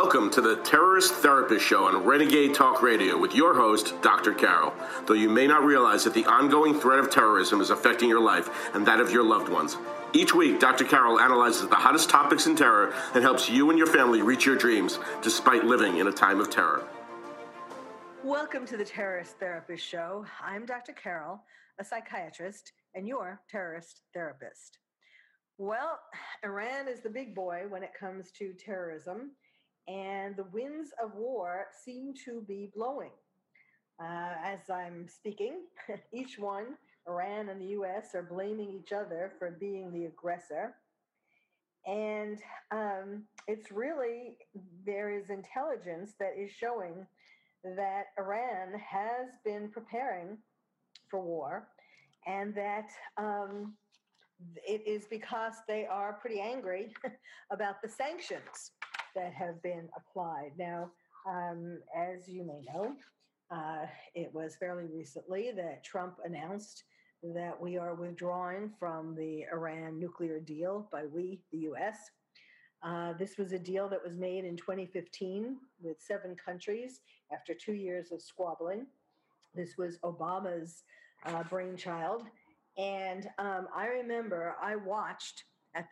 Welcome to the Terrorist Therapist Show on Renegade Talk Radio with your host, Dr. Carol. Though you may not realize that the ongoing threat of terrorism is affecting your life and that of your loved ones. Each week, Dr. Carol analyzes the hottest topics in terror and helps you and your family reach your dreams despite living in a time of terror. Welcome to the Terrorist Therapist Show. I'm Dr. Carol, a psychiatrist and your terrorist therapist. Well, Iran is the big boy when it comes to terrorism, and the winds of war seem to be blowing. As I'm speaking, each one, Iran and the U.S., are blaming each other for being the aggressor. And it's really, there is intelligence that is showing that Iran has been preparing for war, and that it is because they are pretty angry about the sanctions that have been applied. Now, as you may know, it was fairly recently that Trump announced that we are withdrawing from the Iran nuclear deal. By we, the U.S. This was a deal that was made in 2015 with 7 countries after 2 years of squabbling. This was Obama's brainchild. And I remember I watched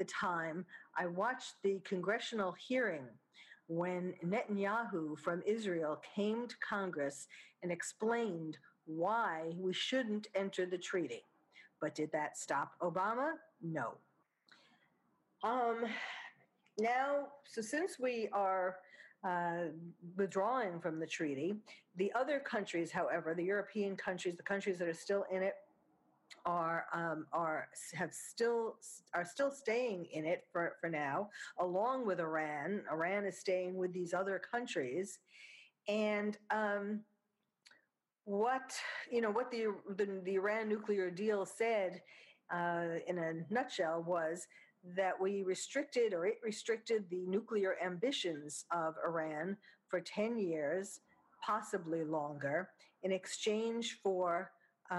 the congressional hearing when Netanyahu from Israel came to Congress and explained why we shouldn't enter the treaty. But did that stop Obama? No. Now, so since we are withdrawing from the treaty, the other countries, however, the European countries, the countries that are still in it, are still staying in it for now, along with Iran. Iran is staying with these other countries, and what the Iran nuclear deal said in a nutshell was that it restricted the nuclear ambitions of Iran for 10 years, possibly longer, in exchange for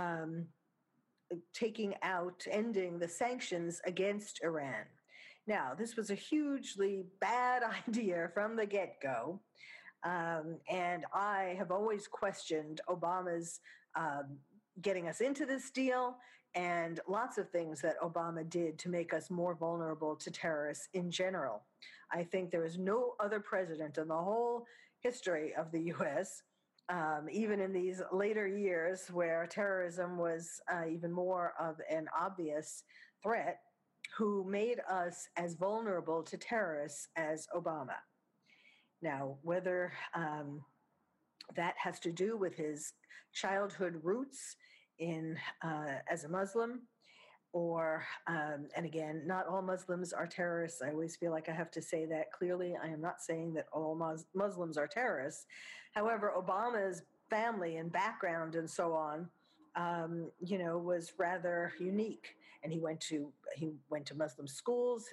ending the sanctions against Iran. Now, this was a hugely bad idea from the get-go, and I have always questioned Obama's getting us into this deal and lots of things that Obama did to make us more vulnerable to terrorists in general. I think there is no other president in the whole history of the U.S., even in these later years where terrorism was even more of an obvious threat, who made us as vulnerable to terrorists as Obama. Now, whether that has to do with his childhood roots as a Muslim, or, and again, not all Muslims are terrorists. I always feel like I have to say that clearly. I am not saying that all Muslims are terrorists. However, Obama's family and background and so on, was rather unique. And he went to Muslim schools.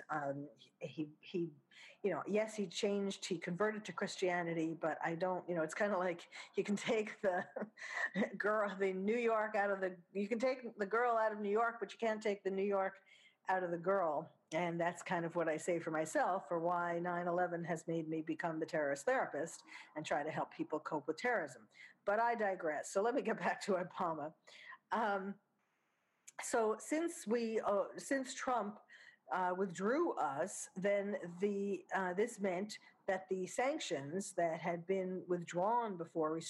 Yes, he converted to Christianity, but I don't, it's kind of like you can take the girl out of New York, but you can't take the New York out of the girl. And that's kind of what I say for myself, for why 9/11 has made me become the terrorist therapist and try to help people cope with terrorism. But I digress. So let me get back to Obama. So since Trump withdrew us, then this meant that the sanctions that had been withdrawn before,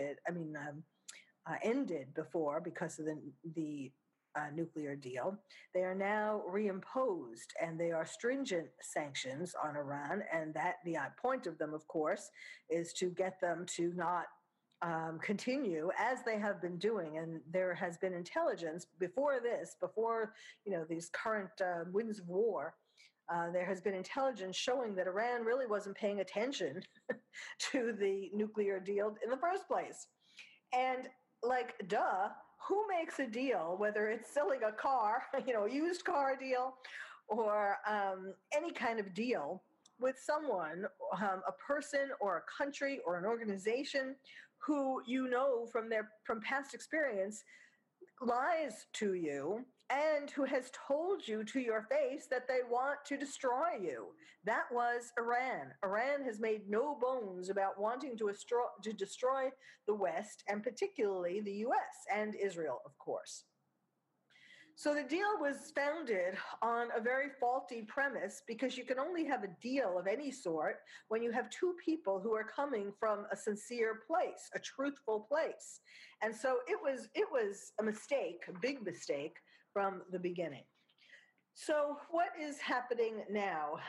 ended before because of the nuclear deal, they are now reimposed, and they are stringent sanctions on Iran. And that the point of them, of course, is to get them to not continue as they have been doing. And there has been intelligence before these current winds of war. There has been intelligence showing that Iran really wasn't paying attention to the nuclear deal in the first place. And who makes a deal, whether it's selling a car, a used car deal, or any kind of deal with someone, a person or a country or an organization who from past experience lies to you and who has told you to your face that they want to destroy you. That was Iran. Iran has made no bones about wanting to destroy the West, and particularly the US and Israel, of course. So the deal was founded on a very faulty premise, because you can only have a deal of any sort when you have two people who are coming from a sincere place, a truthful place. And so it was a mistake, a big mistake from the beginning. So what is happening now?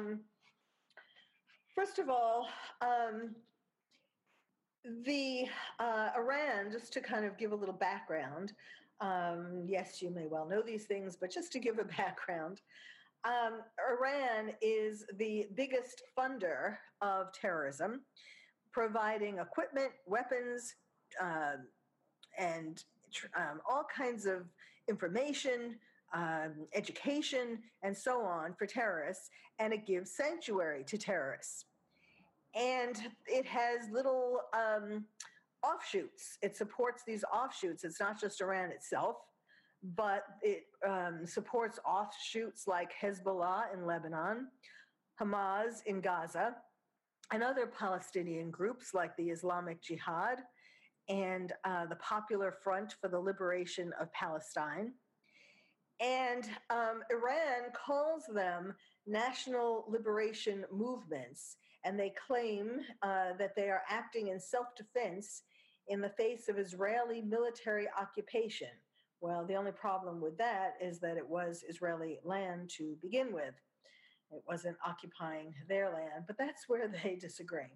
First of all, the Iran, just to kind of give a little background, yes, you may well know these things, but just to give a background, Iran is the biggest funder of terrorism, providing equipment, weapons, and all kinds of information, education, and so on for terrorists, and it gives sanctuary to terrorists. And it has little offshoots. It supports these offshoots. It's not just Iran itself, but it supports offshoots like Hezbollah in Lebanon, Hamas in Gaza, and other Palestinian groups like the Islamic Jihad and the Popular Front for the Liberation of Palestine. And Iran calls them national liberation movements, and they claim that they are acting in self-defense in the face of Israeli military occupation. Well, the only problem with that is that it was Israeli land to begin with. It wasn't occupying their land, but that's where they disagree.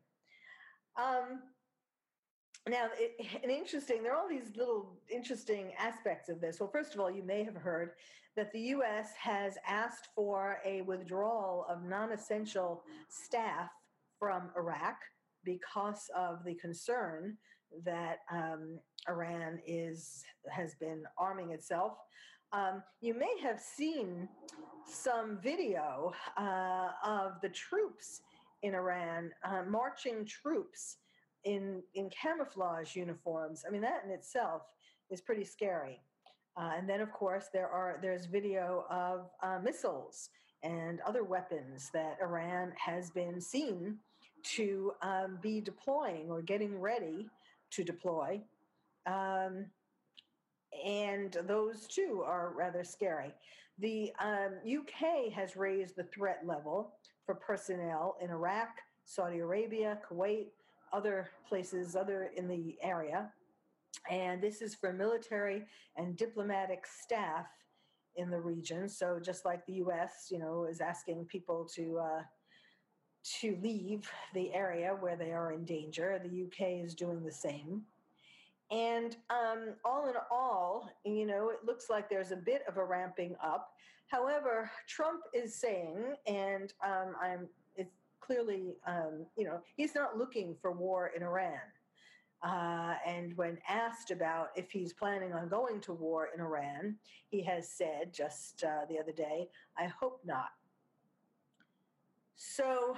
Now, there are all these little interesting aspects of this. Well, first of all, you may have heard that the U.S. has asked for a withdrawal of non-essential staff from Iraq because of the concern that Iran has been arming itself. You may have seen some video of the troops in Iran, marching troops in camouflage uniforms. I mean, that in itself is pretty scary. And then, of course, there's video of missiles and other weapons that Iran has been seen to be deploying or getting ready to deploy. And those, too, are rather scary. The UK has raised the threat level for personnel in Iraq, Saudi Arabia, Kuwait, other places, other in the area. And this is for military and diplomatic staff in the region. So just like the U.S., is asking people to leave the area where they are in danger, the UK is doing the same. And all in all, it looks like there's a bit of a ramping up. However, Trump is saying, and it's clearly, he's not looking for war in Iran. And when asked about if he's planning on going to war in Iran, he has said just the other day, "I hope not." So,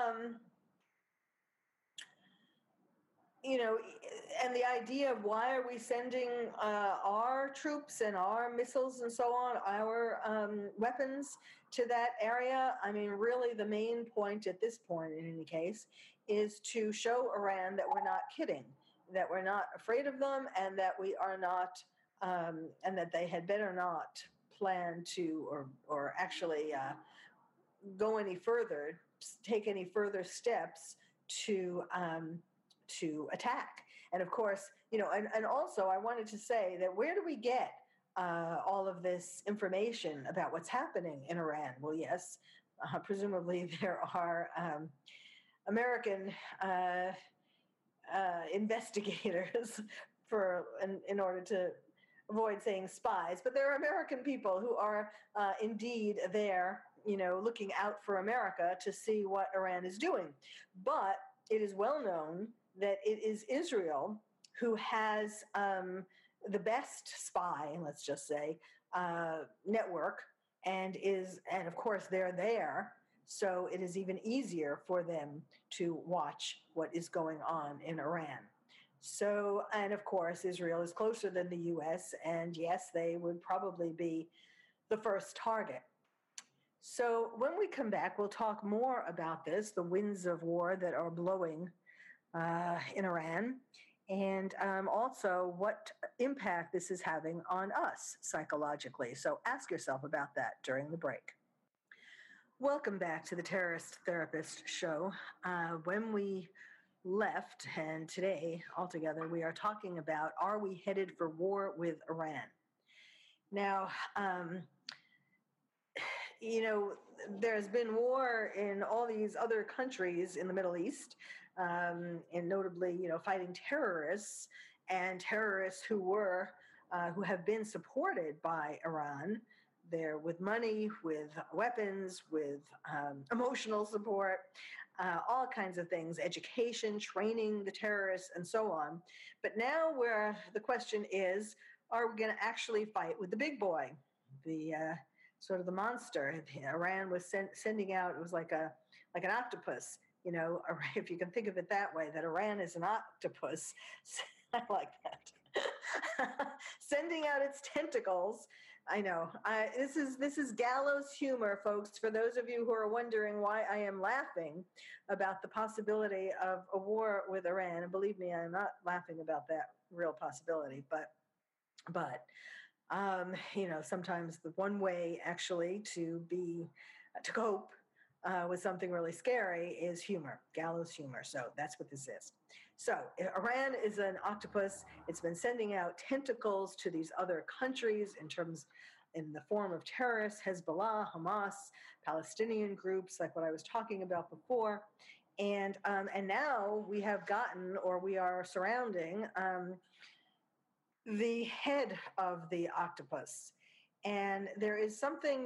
and the idea of why are we sending our troops and our missiles and so on, our weapons to that area, I mean, really the main point at this point, in any case, is to show Iran that we're not kidding, that we're not afraid of them, and that we are not, and that they had better not plan to or actually go any further, take any further steps to attack. And of course, and also I wanted to say that where do we get all of this information about what's happening in Iran? Well, yes, presumably there are American investigators in order to avoid saying spies, but there are American people who are indeed there, looking out for America to see what Iran is doing. But it is well known that it is Israel who has the best spy, let's just say, network, and of course they're there, so it is even easier for them to watch what is going on in Iran. So, and of course, Israel is closer than the US, and yes, they would probably be the first target. So, when we come back, we'll talk more about this, the winds of war that are blowing in Iran, and also what impact this is having on us psychologically. So, ask yourself about that during the break. Welcome back to the Terrorist Therapist Show. When we left, and today altogether, we are talking about, are we headed for war with Iran? Now, there's been war in all these other countries in the Middle East, and notably, fighting terrorists and terrorists who have been supported by Iran. They're with money, with weapons, with emotional support, all kinds of things, education, training the terrorists, and so on. But now the question is, are we going to actually fight with the big boy, the sort of the monster? Iran was sending out, it was like an octopus, if you can think of it that way, that Iran is an octopus. I like that. Sending out its tentacles. I know. This is gallows humor, folks. For those of you who are wondering why I am laughing about the possibility of a war with Iran, and believe me, I'm not laughing about that real possibility, but sometimes the one way actually to cope with something really scary is humor, gallows humor. So that's what this is. So Iran is an octopus. It's been sending out tentacles to these other countries in the form of terrorists, Hezbollah, Hamas, Palestinian groups, like what I was talking about before. And now we are surrounding the head of the octopus. And there is something,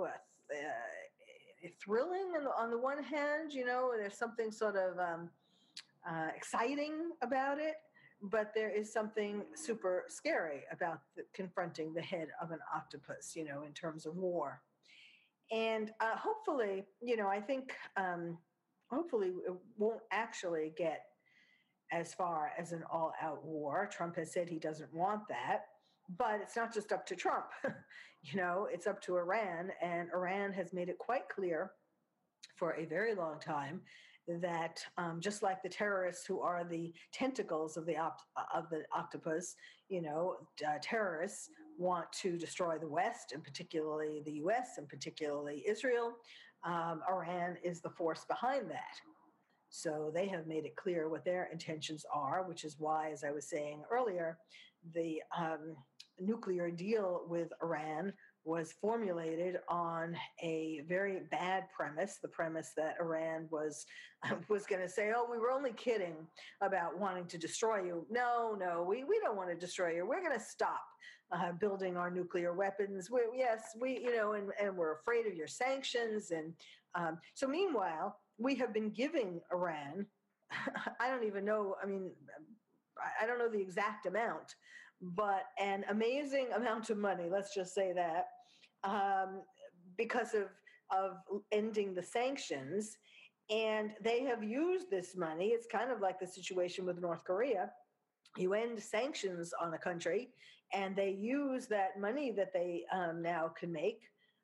thrilling on the one hand, there's something sort of exciting about it, but there is something super scary about confronting the head of an octopus, in terms of war. And hopefully, I think hopefully it won't actually get as far as an all-out war. Trump has said he doesn't want that, but it's not just up to Trump. It's up to Iran, and Iran has made it quite clear for a very long time that just like the terrorists who are the tentacles of the octopus, terrorists want to destroy the West, and particularly the U.S., and particularly Israel. Iran is the force behind that. So they have made it clear what their intentions are, which is why, as I was saying earlier, the nuclear deal with Iran was formulated on a very bad premise, the premise that Iran was going to say, oh, we were only kidding about wanting to destroy you. No, we don't want to destroy you. We're going to stop building our nuclear weapons. And we're afraid of your sanctions. And so meanwhile, we have been giving Iran, I don't even know, I don't know the exact amount, but an amazing amount of money, let's just say that, because of ending the sanctions. And they have used this money. It's kind of like the situation with North Korea. You end sanctions on a country, and they use that money that they now can make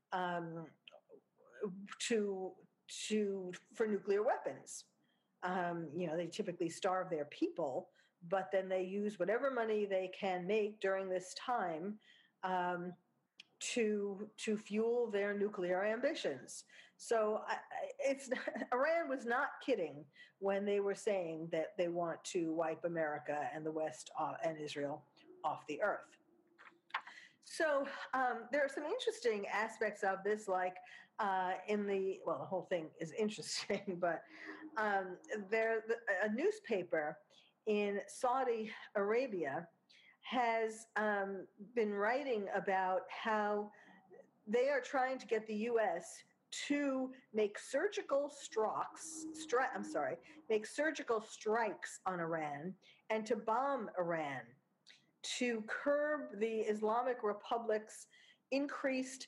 for nuclear weapons. They typically starve their people, but then they use whatever money they can make during this time to fuel their nuclear ambitions. So Iran was not kidding when they were saying that they want to wipe America and the West and Israel off the earth. So there are some interesting aspects of this, like the whole thing is interesting, but a newspaper in Saudi Arabia has been writing about how they are trying to get the U.S. to make surgical strikes on Iran and to bomb Iran, to curb the Islamic Republic's increased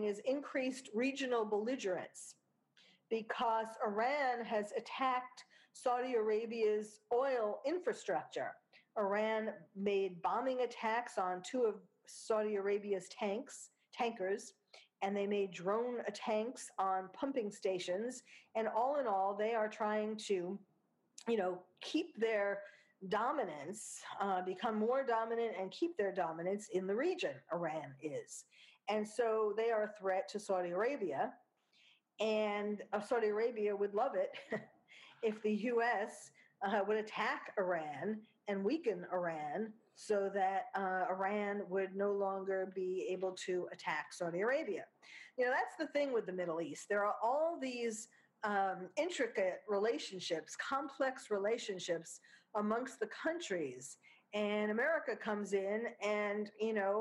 regional belligerence, because Iran has attacked Saudi Arabia's oil infrastructure. Iran made bombing attacks on two of Saudi Arabia's tankers, and they made drone attacks on pumping stations. And all in all, they are trying to, keep their dominance, become more dominant and keep their dominance in the region. Iran is. And so they are a threat to Saudi Arabia. And Saudi Arabia would love it if the U.S. Would attack Iran and weaken Iran so that Iran would no longer be able to attack Saudi Arabia. That's the thing with the Middle East. There are all these intricate relationships, complex relationships amongst the countries. And America comes in and,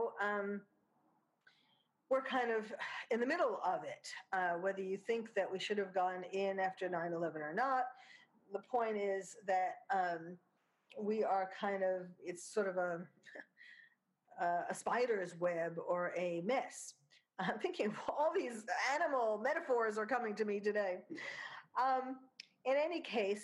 we're kind of in the middle of it, whether you think that we should have gone in after 9/11 or not. The point is that we are kind of, it's sort of a spider's web or a mess. I'm thinking all these animal metaphors are coming to me today. In any case,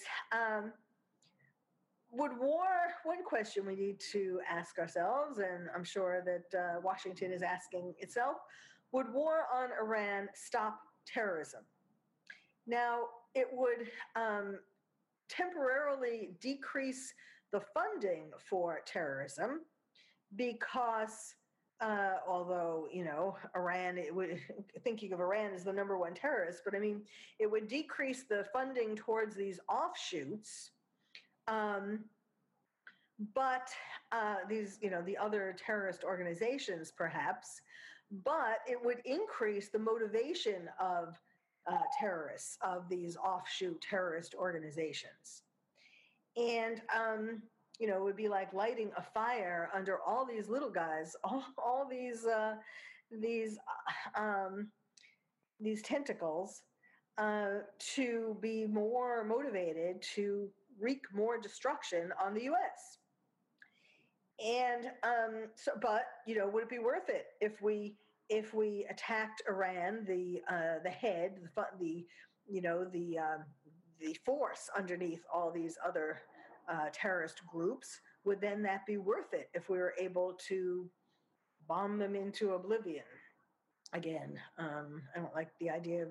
would war, one question we need to ask ourselves, and I'm sure that Washington is asking itself, would war on Iran stop terrorism? Now, it would temporarily decrease the funding for terrorism because although, Iran, thinking of Iran as the number one terrorist, but I mean, it would decrease the funding towards these offshoots. But these, the other terrorist organizations, perhaps, but it would increase the motivation of terrorists, of these offshoot terrorist organizations. And, it would be like lighting a fire under all these little guys, all these tentacles to be more motivated to wreak more destruction on the U.S. And but would it be worth it if we attacked Iran, the head, the force underneath all these other terrorist groups? Would then that be worth it if we were able to bomb them into oblivion? Again, I don't like the idea of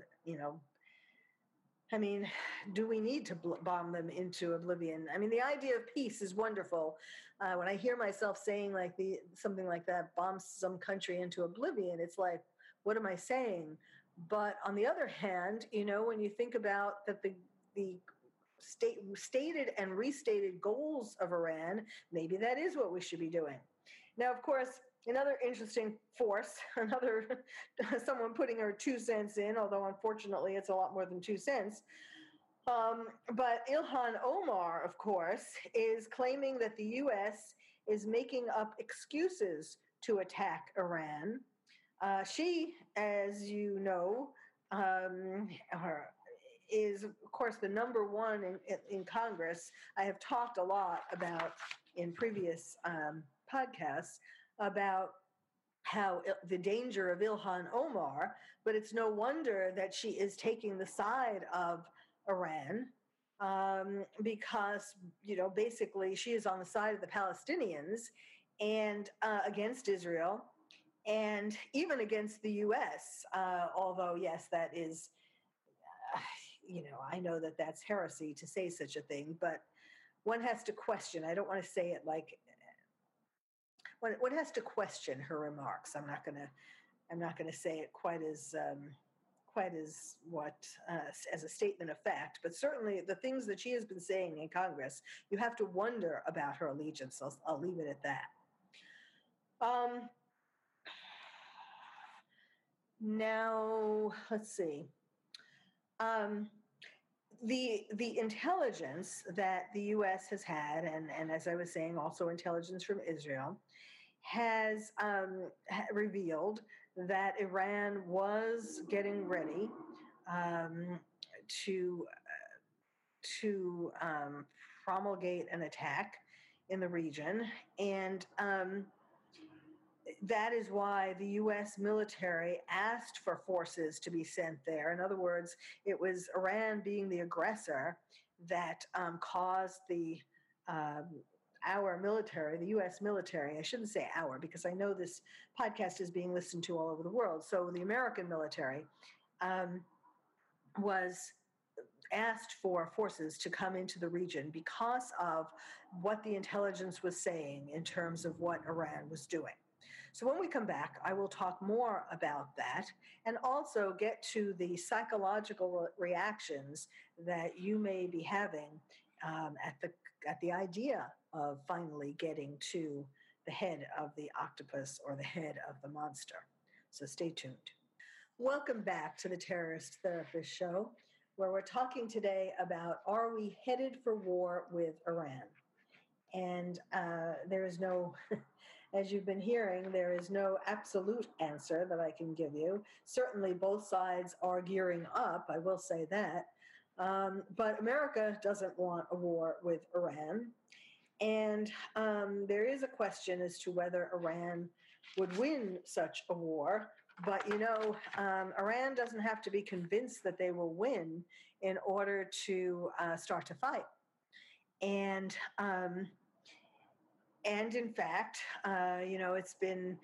do we need to bomb them into oblivion? I mean, the idea of peace is wonderful. When I hear myself saying something like that, bomb some country into oblivion, it's like, what am I saying? But on the other hand, when you think about that the stated and restated goals of Iran, maybe that is what we should be doing. Now, of course, another interesting force, someone putting her 2 cents in, although unfortunately it's a lot more than 2 cents. But Ilhan Omar, of course, is claiming that the U.S. is making up excuses to attack Iran. She, as you know, is, of course, the number one in Congress. I have talked a lot about in previous podcasts about how the danger of Ilhan Omar, but it's no wonder that she is taking the side of Iran because, basically she is on the side of the Palestinians and against Israel and even against the U.S., although, yes, that is, I know that that's heresy to say such a thing, but one has to question. I don't want to say it like one has to question her remarks. I'm not going to say it quite as as a statement of fact, but certainly the things that she has been saying in Congress, you have to wonder about her allegiance. I'll leave it at that. Now let's see. The intelligence that the U.S. has had, and as I was saying, also intelligence from Israel, has revealed that Iran was getting ready to promulgate an attack in the region, and that is why the U.S. military asked for forces to be sent there. In other words, it was Iran being the aggressor that caused um, our military, the U.S. military, I shouldn't say our, because I know this podcast is being listened to all over the world. So the American military um, was asked for forces to come into the region because of what the intelligence was saying in terms of what Iran was doing. So when we come back, I will talk more about that and also get to the psychological reactions that you may be having at the idea of finally getting to the head of the octopus or the head of the monster. So stay tuned. Welcome back to the Terrorist Therapist Show, where we're talking today about, are we headed for war with Iran? And there is no, as you've been hearing, there is no absolute answer that I can give you. Certainly both sides are gearing up, I will say that. But America doesn't want a war with Iran. And there is a question as to whether Iran would win such a war. But, Iran doesn't have to be convinced that they will win in order to start to fight. And in fact, it's been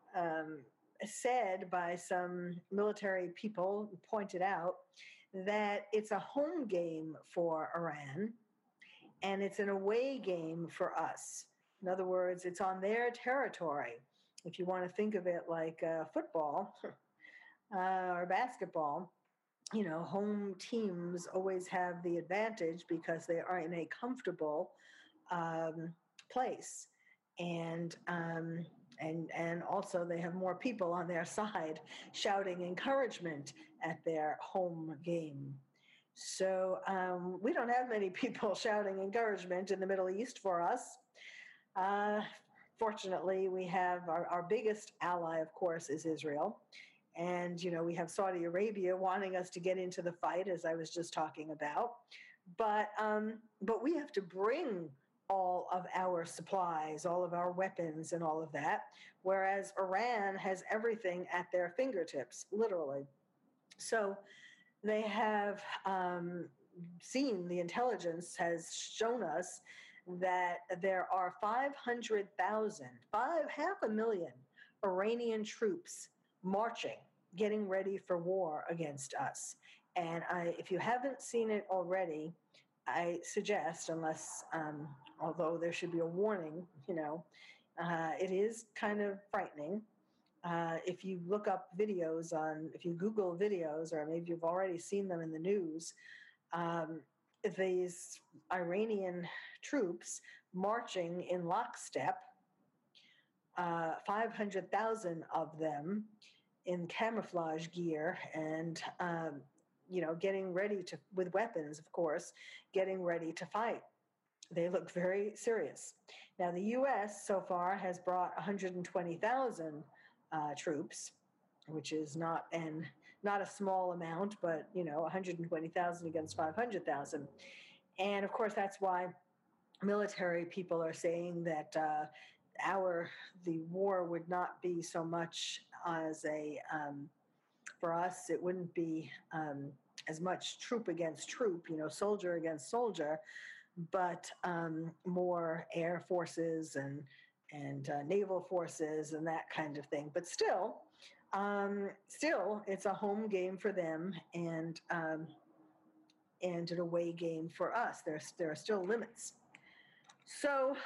said by some military people, pointed out, that it's a home game for Iran and it's an away game for us. In other words, it's on their territory. If you want to think of it like football or basketball, home teams always have the advantage because they are in a comfortable place, and also they have more people on their side shouting encouragement at their home game. So we don't have many people shouting encouragement in the Middle East for us. Fortunately, we have our biggest ally, of course, is Israel. And, we have Saudi Arabia wanting us to get into the fight, as I was just talking about. But we have to bring all of our supplies, all of our weapons and all of that, whereas Iran has everything at their fingertips, literally. So they have seen, the intelligence has shown us that there are 500,000, 500,000 Iranian troops marching, getting ready for war against us. And if you haven't seen it already, I suggest, although there should be a warning, it is kind of frightening. If you look up videos if you Google videos, or maybe you've already seen them in the news, these Iranian troops marching in lockstep, 500,000 of them in camouflage gear and, getting ready with weapons, of course, getting ready to fight. They look very serious. Now, the U.S. so far has brought 120,000 troops, which is not a small amount, but 120,000 against 500,000. And of course, that's why military people are saying that the war would not be so much as for us, it wouldn't be as much troop against troop, soldier against soldier, but more air forces and naval forces and that kind of thing. But still, it's a home game for them and an away game for us. There are still limits. So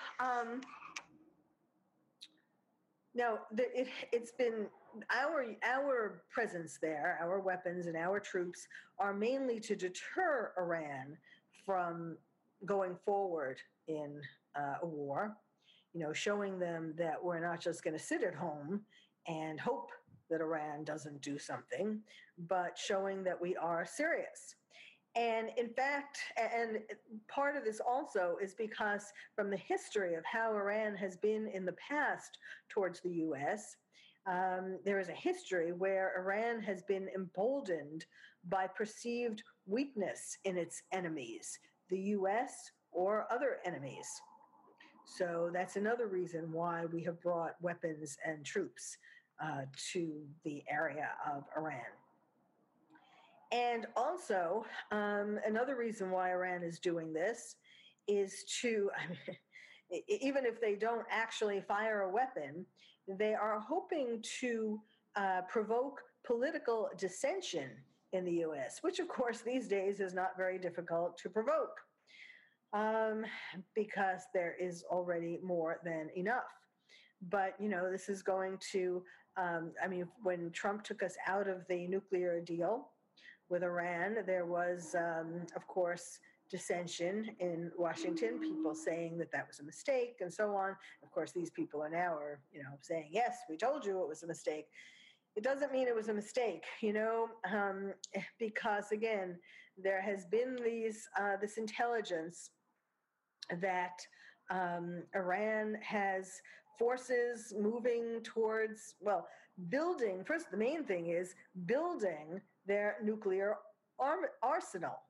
now it's been our presence there, our weapons and our troops are mainly to deter Iran from going forward in a war, showing them that we're not just going to sit at home and hope that Iran doesn't do something, but showing that we are serious. And in fact, and part of this also is because from the history of how Iran has been in the past towards the U.S., there is a history where Iran has been emboldened by perceived weakness in its enemies, the U.S. or other enemies. So that's another reason why we have brought weapons and troops to the area of Iran. And also, another reason why Iran is doing this is to, I mean, even if they don't actually fire a weapon, they are hoping to provoke political dissension in the U.S., which, of course, these days is not very difficult to provoke um, because there is already more than enough. But, this is going to, I mean, when Trump took us out of the nuclear deal with Iran, there was, of course, dissension in Washington, people saying that that was a mistake and so on. Of course, these people are saying, yes, we told you it was a mistake. It doesn't mean it was a mistake, because again, there has been this intelligence that Iran has forces moving towards, building. First, the main thing is building their nuclear arsenal.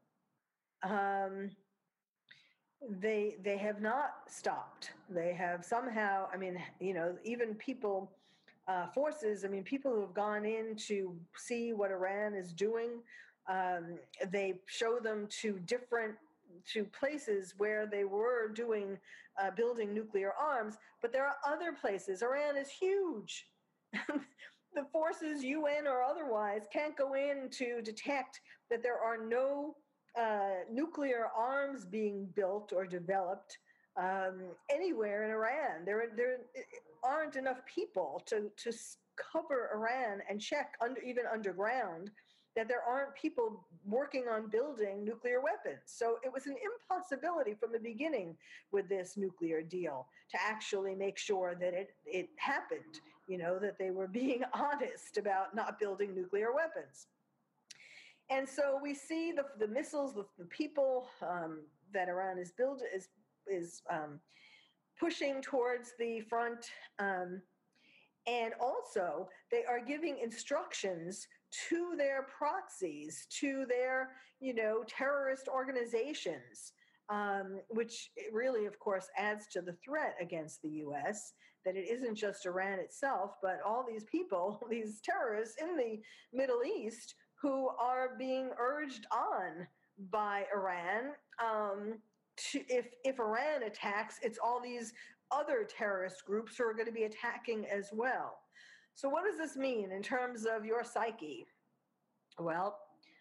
They have not stopped. They have somehow, I mean, even people, forces, I mean, people who have gone in to see what Iran is doing, they show them to places where they were building nuclear arms, but there are other places. Iran is huge. The forces, UN or otherwise, can't go in to detect that there are no nuclear arms being built or developed anywhere in Iran. There aren't enough people to cover Iran and check even underground that there aren't people working on building nuclear weapons. So it was an impossibility from the beginning with this nuclear deal to actually make sure that it happened, that they were being honest about not building nuclear weapons. And so we see the missiles, the people that Iran is pushing towards the front. And also, they are giving instructions to their proxies, to their, terrorist organizations, which really, of course, adds to the threat against the U.S., that it isn't just Iran itself, but all these people, these terrorists in the Middle East who are being urged on by Iran. If Iran attacks, it's all these other terrorist groups who are going to be attacking as well. So what does this mean in terms of your psyche? Well,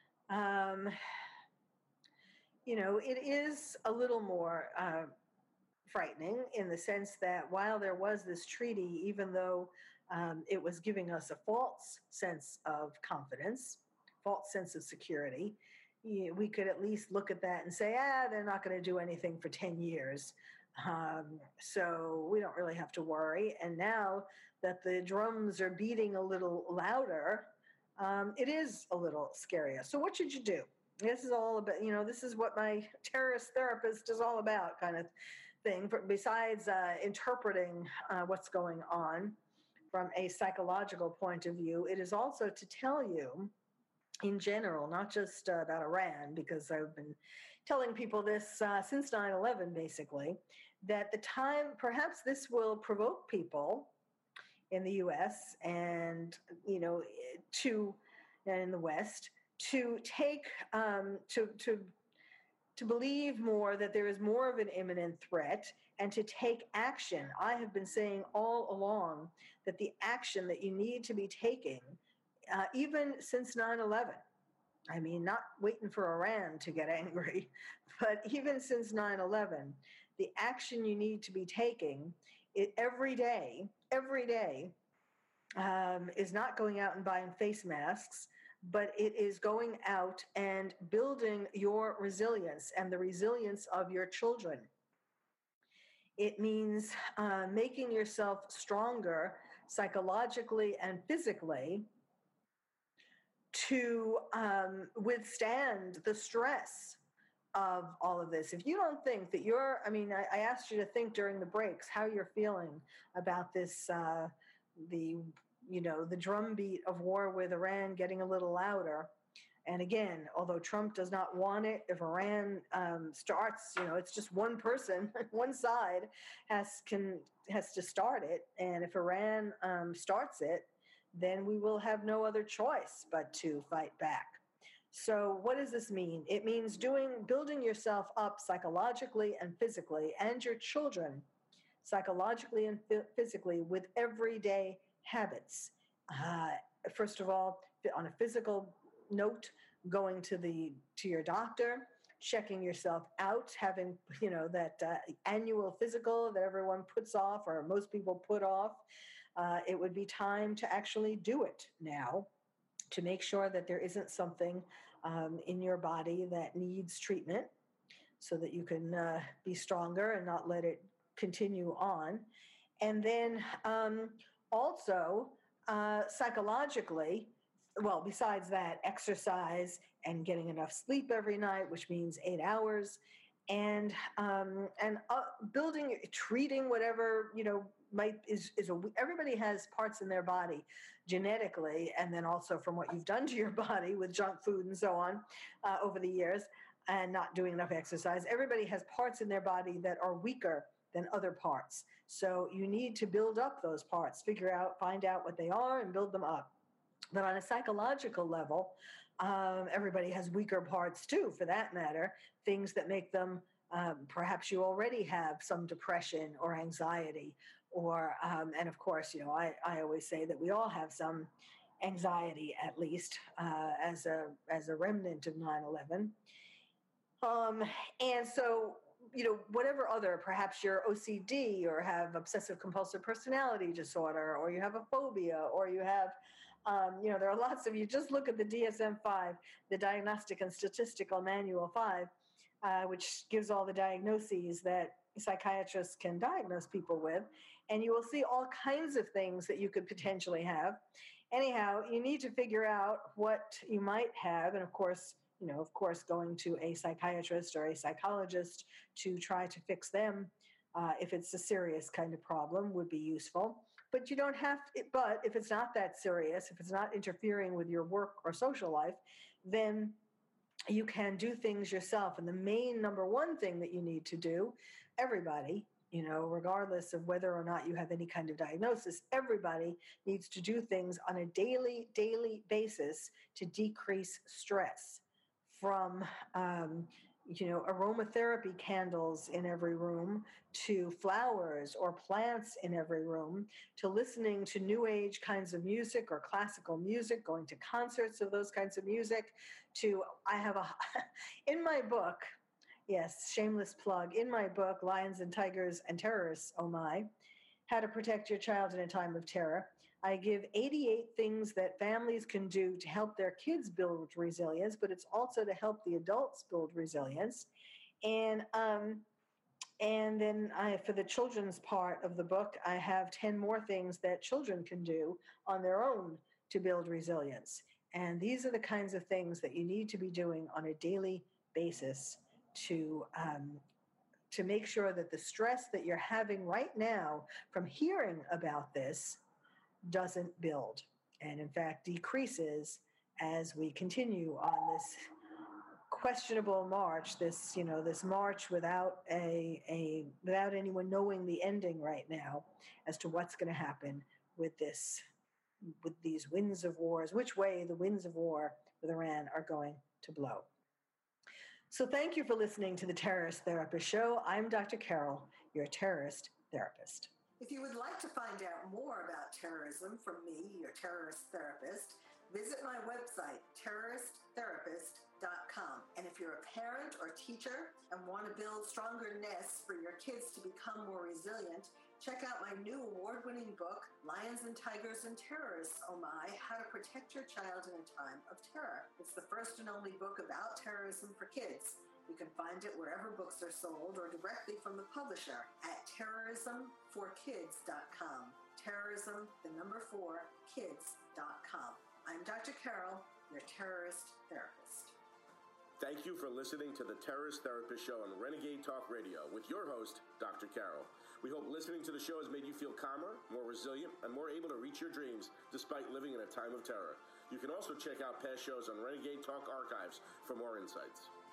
it is a little more frightening in the sense that while there was this treaty, even though it was giving us a false sense of confidence, false sense of security, we could at least look at that and say, they're not going to do anything for 10 years. So we don't really have to worry. And now that the drums are beating a little louder, it is a little scarier. So what should you do? This is all about, this is what my terrorist therapist is all about, kind of thing. Besides interpreting what's going on from a psychological point of view, it is also to tell you in general, not just about Iran, because I've been telling people this since 9/11, basically, that perhaps this will provoke people in the U.S. and, in the West to take, to believe more that there is more of an imminent threat and to take action. I have been saying all along that the action that you need to be taking, even since 9/11, I mean, not waiting for Iran to get angry, but even since 9/11, the action you need to be taking every day, is not going out and buying face masks, but it is going out and building your resilience and the resilience of your children. It means making yourself stronger psychologically and physically to withstand the stress of all of this. If you don't think that I asked you to think during the breaks how you're feeling about this, the drumbeat of war with Iran getting a little louder. And again, although Trump does not want it, if Iran starts, it's just one person, one side has to start it. And if Iran starts it, then we will have no other choice but to fight back. So what does this mean? It means building yourself up psychologically and physically, and your children psychologically and physically, with everyday habits. Uh, First of all, on a physical note, going to your doctor, checking yourself out, having that annual physical that everyone puts off, or most people put off. It would be time to actually do it now, to make sure that there isn't something in your body that needs treatment, so that you can be stronger and not let it continue on. And then also psychologically, well, besides that, exercise and getting enough sleep every night, which means 8 hours, and building, treating whatever everybody has parts in their body genetically, and then also from what you've done to your body with junk food and so on over the years, and not doing enough exercise. Everybody has parts in their body that are weaker than other parts. So you need to build up those parts, find out what they are and build them up. But on a psychological level, everybody has weaker parts too, for that matter, things that make them, perhaps you already have some depression or anxiety, or, and of course, I always say that we all have some anxiety, at least, as a remnant of 9/11. And so, whatever other, perhaps you're OCD or have obsessive compulsive personality disorder, or you have a phobia, or you have, there are lots of, you just look at the DSM-5, the Diagnostic and Statistical Manual 5, which gives all the diagnoses that psychiatrists can diagnose people with, and you will see all kinds of things that you could potentially have. Anyhow, you need to figure out what you might have, and of course, going to a psychiatrist or a psychologist to try to fix them, if it's a serious kind of problem, would be useful. But you don't have to, but if it's not that serious, if it's not interfering with your work or social life, then you can do things yourself. And the main number one thing that you need to do, everybody, regardless of whether or not you have any kind of diagnosis, everybody needs to do things on a daily basis to decrease stress. From aromatherapy candles in every room, to flowers or plants in every room, to listening to new age kinds of music or classical music, going to concerts of those kinds of music, in my book, yes, shameless plug, in my book, Lions and Tigers and Terrorists, Oh My, How to Protect Your Child in a Time of Terror, I give 88 things that families can do to help their kids build resilience, but it's also to help the adults build resilience. And then for the children's part of the book, I have 10 more things that children can do on their own to build resilience. And these are the kinds of things that you need to be doing on a daily basis to make sure that the stress that you're having right now from hearing about this doesn't build, and in fact decreases, as we continue on this questionable march, this march without without anyone knowing the ending right now as to what's going to happen with these winds of wars, which way the winds of war with Iran are going to blow. So thank you for listening to the Terrorist Therapist Show. I'm Dr. Carol, your terrorist therapist. If you would like to find out more about terrorism from me, your terrorist therapist, visit my website, terroristtherapist.com. And if you're a parent or teacher and want to build stronger nests for your kids to become more resilient, check out my new award-winning book, Lions and Tigers and Terrorists, Oh My, How to Protect Your Child in a Time of Terror. It's the first and only book about terrorism for kids. You can find it wherever books are sold or directly from the publisher at terrorismforkids.com. Terrorism, the number 4, kids.com. I'm Dr. Carol, your terrorist therapist. Thank you for listening to the Terrorist Therapist Show on Renegade Talk Radio with your host, Dr. Carol. We hope listening to the show has made you feel calmer, more resilient, and more able to reach your dreams despite living in a time of terror. You can also check out past shows on Renegade Talk Archives for more insights.